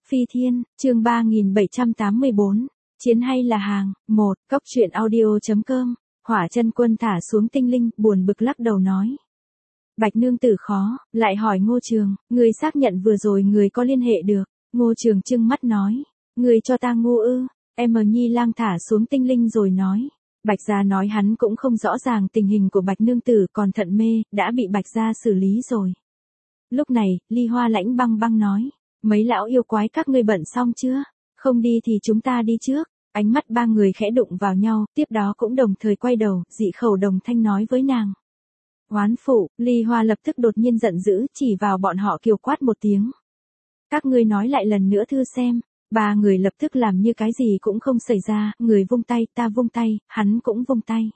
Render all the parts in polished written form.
Phi Thiên, chương 3784, chiến hay là hàng, 1, Cốc truyện audio.com, Hỏa Chân Quân thả xuống tinh linh, buồn bực lắc đầu nói. Bạch nương tử khó, lại hỏi Ngô Trường, người xác nhận vừa rồi người có liên hệ được, Ngô Trường trưng mắt nói, người cho ta ngu ư, Nhi lang thả xuống tinh linh rồi nói. Bạch gia nói hắn cũng không rõ ràng tình hình của Bạch nương tử còn thận mê, đã bị Bạch gia xử lý rồi. Lúc này, Ly Hoa lãnh băng băng nói. Mấy lão yêu quái các ngươi bận xong chưa? Không đi thì chúng ta đi trước. Ánh mắt ba người khẽ đụng vào nhau, tiếp đó cũng đồng thời quay đầu, dị khẩu đồng thanh nói với nàng. Oán phụ, Ly Hoa lập tức đột nhiên giận dữ, chỉ vào bọn họ kiều quát một tiếng. Các ngươi nói lại lần nữa thưa xem. Ba người lập tức làm như cái gì cũng không xảy ra, người vung tay, ta vung tay, hắn cũng vung tay.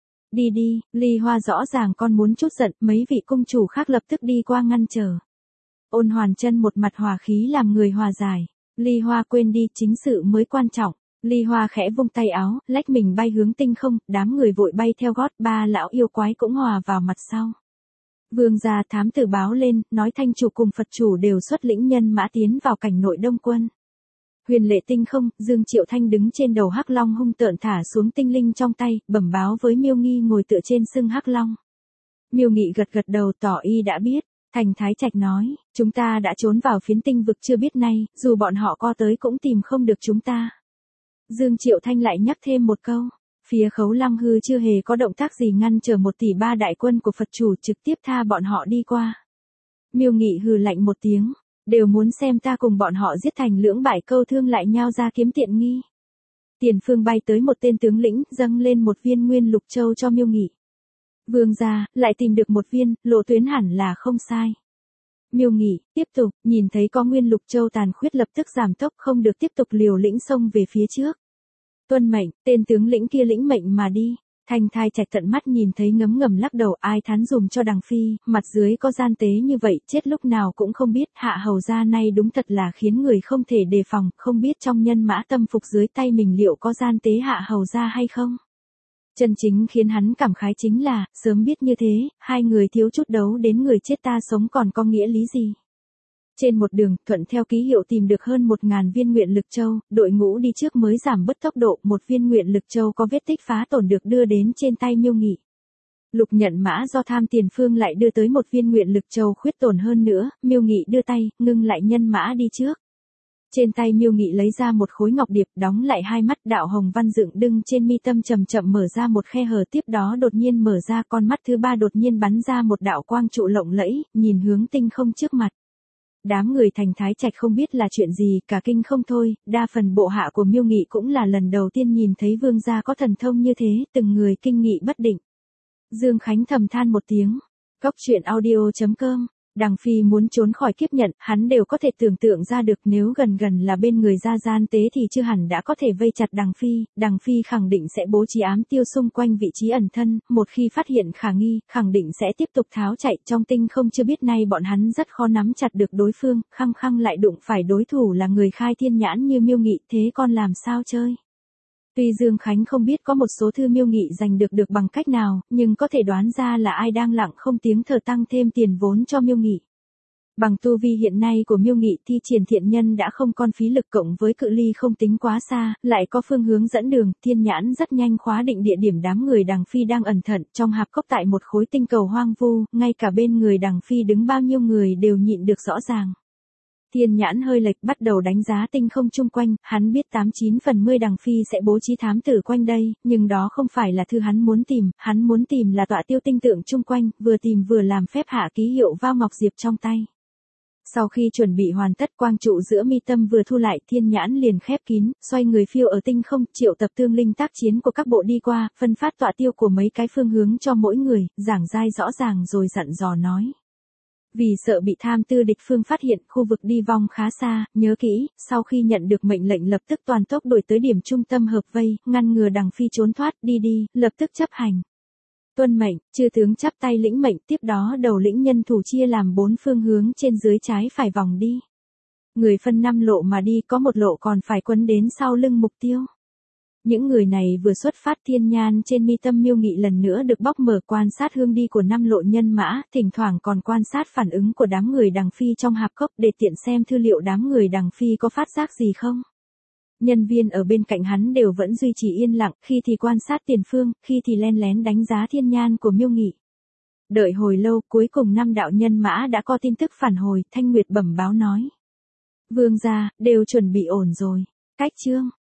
Đi đi, Ly Hoa rõ ràng con muốn chút giận, mấy vị cung chủ khác lập tức đi qua ngăn trở. Ôn Hoàn Chân một mặt hòa khí làm người hòa giải. Ly Hoa quên đi, chính sự mới quan trọng. Ly Hoa khẽ vung tay áo, lách mình bay hướng tinh không, đám người vội bay theo gót, ba lão yêu quái cũng hòa vào mặt sau. Vương gia thám tử báo lên, nói Thanh chủ cùng Phật chủ đều xuất lĩnh nhân mã tiến vào cảnh nội Đông quân. Huyền lệ tinh không, Dương Triệu Thanh đứng trên đầu Hắc Long hung tợn thả xuống tinh linh trong tay, bẩm báo với Miêu Nghi ngồi tựa trên sưng Hắc Long. Miêu Nghị gật gật đầu tỏ y đã biết. Thành Thái Trạch nói, chúng ta đã trốn vào phiến tinh vực chưa biết nay, dù bọn họ co tới cũng tìm không được chúng ta. Dương Triệu Thanh lại nhắc thêm một câu, phía Khấu Lăng Hư chưa hề có động tác gì ngăn trở 1 tỷ 3 đại quân của Phật chủ trực tiếp tha bọn họ đi qua. Miêu Nghị hừ lạnh một tiếng, đều muốn xem ta cùng bọn họ giết thành lưỡng bại câu thương lại nhau ra kiếm tiện nghi. Tiền phương bay tới một tên tướng lĩnh, dâng lên một viên nguyên lục châu cho Miêu Nghị. Vương gia, lại tìm được một viên, lộ tuyến hẳn là không sai. Miêu Nghị, tiếp tục, nhìn thấy có nguyên lục châu tàn khuyết lập tức giảm tốc không được tiếp tục liều lĩnh xông về phía trước. Tuân mệnh, tên tướng lĩnh kia lĩnh mệnh mà đi. Thành Thái Trạch tận mắt nhìn thấy ngấm ngầm lắc đầu ai thán dùm cho đằng phi, mặt dưới có gian tế như vậy, chết lúc nào cũng không biết, hạ hầu gia nay đúng thật là khiến người không thể đề phòng, không biết trong nhân mã tâm phục dưới tay mình liệu có gian tế hạ hầu gia hay không. Chân chính khiến hắn cảm khái chính là, sớm biết như thế, hai người thiếu chút đấu đến người chết ta sống còn có nghĩa lý gì. Trên một đường, thuận theo ký hiệu tìm được hơn 1000 viên nguyện lực châu, đội ngũ đi trước mới giảm bớt tốc độ, 1 viên nguyện lực châu có vết tích phá tổn được đưa đến trên tay Miêu Nghị. Lục nhận mã do tham tiền phương lại đưa tới 1 viên nguyện lực châu khuyết tổn hơn nữa, Miêu Nghị đưa tay, ngưng lại nhân mã đi trước. Trên tay Miêu Nghị lấy ra một khối ngọc điệp, đóng lại hai mắt, đạo hồng văn dựng đưng trên mi tâm chậm chậm mở ra một khe hở, tiếp đó đột nhiên mở ra, con mắt thứ ba đột nhiên bắn ra một đạo quang trụ lộng lẫy, nhìn hướng tinh không trước mặt. Đám người Thành Thái Trạch không biết là chuyện gì, cả kinh không thôi, đa phần bộ hạ của Miêu Nghị cũng là lần đầu tiên nhìn thấy vương gia có thần thông như thế, từng người kinh nghị bất định. Dương Khánh thầm than một tiếng. Cốc truyện audio.com. Đằng phi muốn trốn khỏi kiếp nhận, hắn đều có thể tưởng tượng ra được nếu gần là bên người ra gian tế thì chưa hẳn đã có thể vây chặt đằng phi khẳng định sẽ bố trí ám tiêu xung quanh vị trí ẩn thân, một khi phát hiện khả nghi, khẳng định sẽ tiếp tục tháo chạy, trong tinh không chưa biết nay bọn hắn rất khó nắm chặt được đối phương, khăng lại đụng phải đối thủ là người khai thiên nhãn như Miêu Nghị, thế con làm sao chơi. Tuy Dương Khánh không biết có một số thư Miêu Nghị giành được bằng cách nào, nhưng có thể đoán ra là ai đang lặng không tiếng thở tăng thêm tiền vốn cho Miêu Nghị. Bằng tu vi hiện nay của Miêu Nghị thi triển thiện nhân đã không còn phí lực cộng với cự ly không tính quá xa, lại có phương hướng dẫn đường, thiên nhãn rất nhanh khóa định địa điểm đám người đằng phi đang ẩn thận trong hạp cốc tại một khối tinh cầu hoang vu, ngay cả bên người đằng phi đứng bao nhiêu người đều nhịn được rõ ràng. Thiên nhãn hơi lệch bắt đầu đánh giá tinh không chung quanh, hắn biết 89 phần 10 đằng phi sẽ bố trí thám tử quanh đây, nhưng đó không phải là thứ hắn muốn tìm là tọa tiêu tinh tượng chung quanh, vừa tìm vừa làm phép hạ ký hiệu vào ngọc diệp trong tay. Sau khi chuẩn bị hoàn tất quang trụ giữa mi tâm vừa thu lại thiên nhãn liền khép kín, xoay người phiêu ở tinh không, triệu tập tương linh tác chiến của các bộ đi qua, phân phát tọa tiêu của mấy cái phương hướng cho mỗi người, giảng dai rõ ràng rồi dặn dò nói. Vì sợ bị tham tư địch phương phát hiện, khu vực đi vong khá xa, nhớ kỹ, sau khi nhận được mệnh lệnh lập tức toàn tốc đuổi tới điểm trung tâm hợp vây, ngăn ngừa đằng phi trốn thoát, đi, lập tức chấp hành. Tuân mệnh, chư tướng chắp tay lĩnh mệnh, tiếp đó đầu lĩnh nhân thủ chia làm 4 phương hướng trên dưới trái phải vòng đi. Người phân 5 lộ mà đi, có một lộ còn phải quấn đến sau lưng mục tiêu. Những người này vừa xuất phát, thiên nhan trên mi tâm Miêu Nghị lần nữa được bóc mở, quan sát hướng đi của 5 lộ nhân mã, thỉnh thoảng còn quan sát phản ứng của đám người Đằng Phi trong hạp cốc để tiện xem thư liệu đám người Đằng Phi có phát giác gì không. Nhân viên ở bên cạnh hắn đều vẫn duy trì yên lặng, khi thì quan sát tiền phương, khi thì len lén đánh giá thiên nhan của Miêu Nghị. Đợi hồi lâu, cuối cùng 5 đạo nhân mã đã có tin tức phản hồi, Thanh Nguyệt bẩm báo nói. Vương gia, đều chuẩn bị ổn rồi. Cách chương